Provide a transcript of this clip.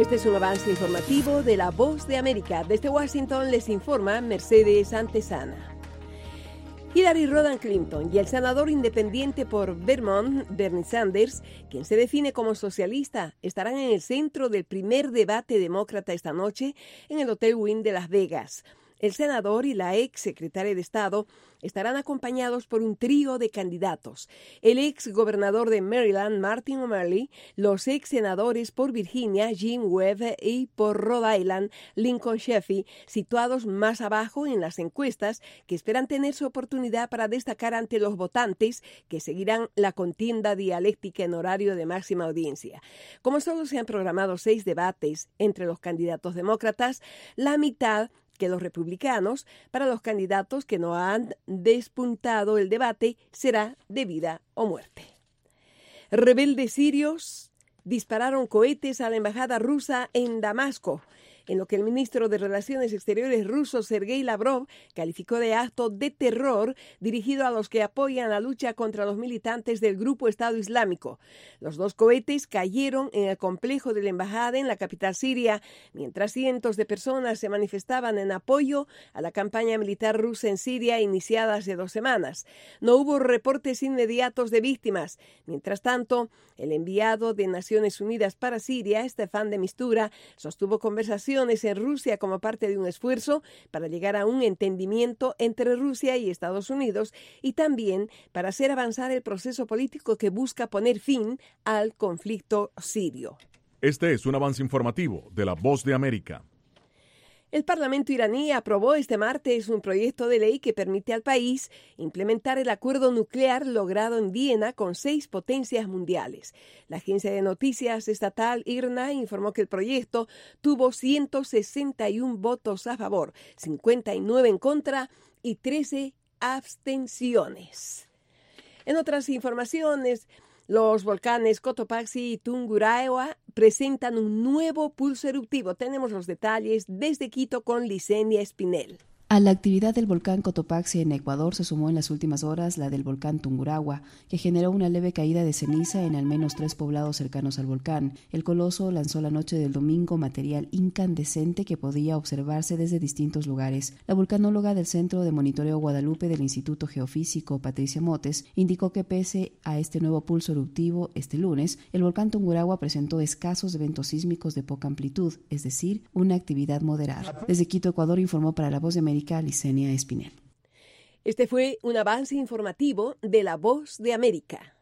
Este es un avance informativo de La Voz de América. Desde Washington les informa Mercedes Antesana. Hillary Rodham Clinton y el senador independiente por Vermont, Bernie Sanders, quien se define como socialista, estarán en el centro del primer debate demócrata esta noche en el Hotel Wynn de Las Vegas. El senador y la ex secretaria de Estado estarán acompañados por un trío de candidatos. El ex gobernador de Maryland, Martin O'Malley, los ex senadores por Virginia, Jim Webb, y por Rhode Island, Lincoln Chafee, situados más abajo en las encuestas, que esperan tener su oportunidad para destacar ante los votantes que seguirán la contienda dialéctica en horario de máxima audiencia. Como solo se han programado 6 debates entre los candidatos demócratas, la mitad que los republicanos, para los candidatos que no han despuntado el debate, será de vida o muerte. Rebeldes sirios dispararon cohetes a la embajada rusa en Damasco, en lo que el ministro de Relaciones Exteriores ruso, Sergei Lavrov, calificó de acto de terror dirigido a los que apoyan la lucha contra los militantes del grupo Estado Islámico. Los 2 cohetes cayeron en el complejo de la embajada en la capital siria, mientras cientos de personas se manifestaban en apoyo a la campaña militar rusa en Siria iniciada hace 2 semanas. No hubo reportes inmediatos de víctimas. Mientras tanto, el enviado de Naciones Unidas para Siria, Staffan de Mistura, sostuvo conversaciones en Rusia como parte de un esfuerzo para llegar a un entendimiento entre Rusia y Estados Unidos y también para hacer avanzar el proceso político que busca poner fin al conflicto sirio. Este es un avance informativo de La Voz de América. El Parlamento iraní aprobó este martes un proyecto de ley que permite al país implementar el acuerdo nuclear logrado en Viena con 6 potencias mundiales. La agencia de noticias estatal IRNA informó que el proyecto tuvo 161 votos a favor, 59 en contra y 13 abstenciones. En otras informaciones, los volcanes Cotopaxi y Tungurahua presentan un nuevo pulso eruptivo. Tenemos los detalles desde Quito con Licenia Espinel. A la actividad del volcán Cotopaxi en Ecuador se sumó en las últimas horas la del volcán Tungurahua, que generó una leve caída de ceniza en al menos 3 poblados cercanos al volcán. El coloso lanzó la noche del domingo material incandescente que podía observarse desde distintos lugares. La vulcanóloga del Centro de Monitoreo Guadalupe del Instituto Geofísico, Patricia Motes, indicó que pese a este nuevo pulso eruptivo este lunes, el volcán Tungurahua presentó escasos eventos sísmicos de poca amplitud, es decir, una actividad moderada. Desde Quito, Ecuador, informó para La Voz de América Licenia Espinel. Este fue un avance informativo de La Voz de América.